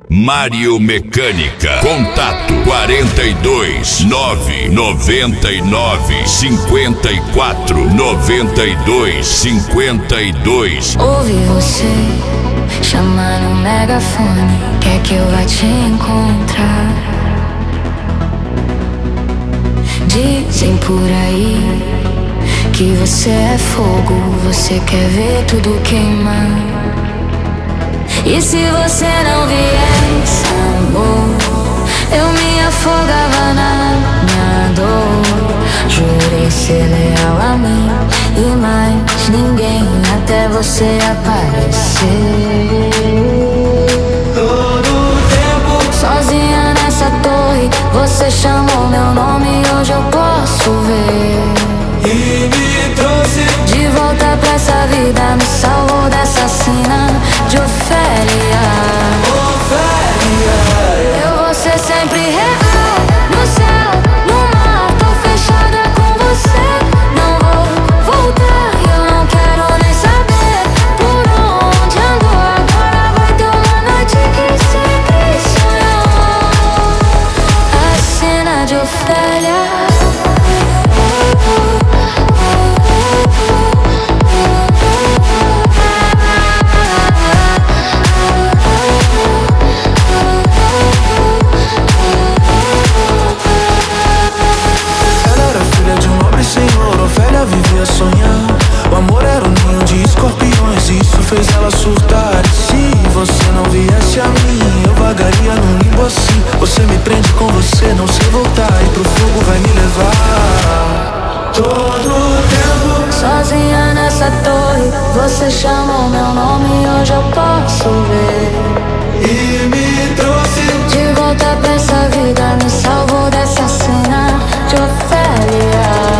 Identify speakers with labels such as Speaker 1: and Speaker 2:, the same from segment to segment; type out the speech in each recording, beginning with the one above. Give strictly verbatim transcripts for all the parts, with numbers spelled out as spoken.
Speaker 1: Mário Mecânica. Contato quarenta e dois, nove noventa e nove, cinquenta e quatro, noventa e dois, cinquenta e dois.
Speaker 2: Ouvi você chamar no megafone, quer que eu vá te encontrar. Dizem por aí que você é fogo, você quer ver tudo queimar. E se você não viesse, amor, eu me afogava na minha dor. Jurei ser leal a mim e mais ninguém, até você aparecer.
Speaker 3: Todo tempo
Speaker 2: sozinha nessa torre, você chamou meu nome e hoje eu posso ver.
Speaker 3: E me trouxe
Speaker 2: de volta pra essa vida, me salvou dessa sina de Ofélia.
Speaker 3: Ofélia,
Speaker 2: eu vou ser sempre real, no céu, no mar, tô fechada com você. Não vou voltar, eu não quero nem saber por onde ando. Agora vai ter uma noite que sempre sonhou, a cena de Ofélia.
Speaker 3: Ofélia vivia sonhar, o amor era um ninho de escorpiões, isso fez ela surtar. E se você não viesse a mim, eu vagaria num limbo assim. Você me prende com você, não sei voltar, e pro fogo vai me levar. Todo tempo
Speaker 2: sozinha nessa torre, você chamou meu nome e hoje eu posso ver.
Speaker 3: E me trouxe
Speaker 2: de volta pra essa vida, me salvou dessa cena de Ofélia.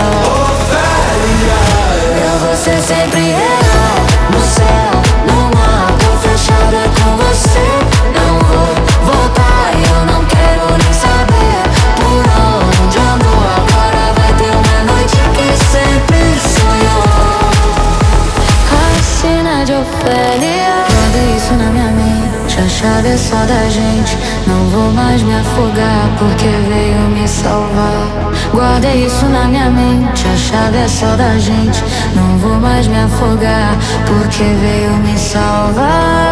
Speaker 2: Eu vou ser sempre real, no céu, no mar, tô fechada com você. Não vou voltar, eu não quero nem saber por onde ando. Agora vai ter uma noite que sempre sonhou, a cena de Ofélia. Guarda isso na minha mente, a chave é só da gente. Não vou mais me afogar porque veio me salvar. Guarda isso na minha mente, a chave é só da gente. Não vou mais me afogar porque veio me salvar.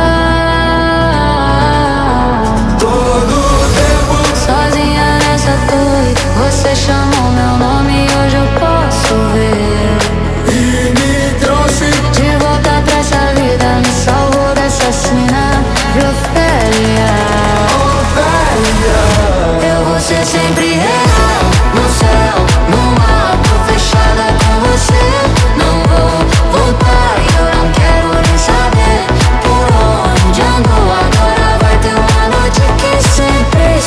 Speaker 3: todo tempo
Speaker 2: sozinha nessa torre, você chamou meu nome e hoje eu posso ver.
Speaker 3: E me trouxe
Speaker 2: de volta pra essa vida, me salvou dessa cena de Ofélia.
Speaker 3: Ofélia,
Speaker 2: eu vou ser sempre real, no céu, no mar, tô fechada com você. Não vou voltar, eu não quero nem saber por onde ando. Agora vai ter uma noite que sempre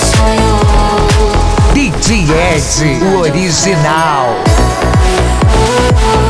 Speaker 2: sonhou.
Speaker 4: D J Ed, o original.